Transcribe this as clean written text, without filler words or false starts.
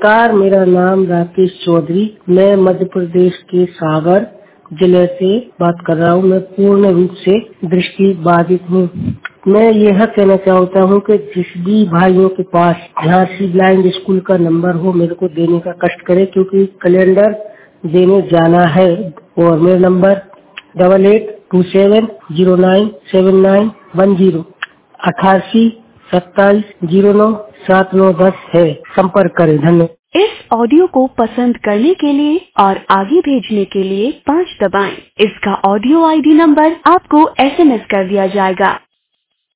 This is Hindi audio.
नमस्कार, मेरा नाम राकेश चौधरी, मैं मध्य प्रदेश के सागर जिले से बात कर रहा हूँ। मैं पूर्ण रूप से दृष्टि बाधित हूँ। मैं यह कहना चाहता हूँ कि जिस भी भाइयों के पास झांसी ब्लाइंड स्कूल का नंबर हो मेरे को देने का कष्ट करे, क्योंकि कैलेंडर देने जाना है। और मेरा नंबर 8827097910 8827097910 है। संपर्क करें। धन्यवाद। इस ऑडियो को पसंद करने के लिए और आगे भेजने के लिए 5 दबाएं। इसका ऑडियो आईडी नंबर आपको SMS कर दिया जाएगा।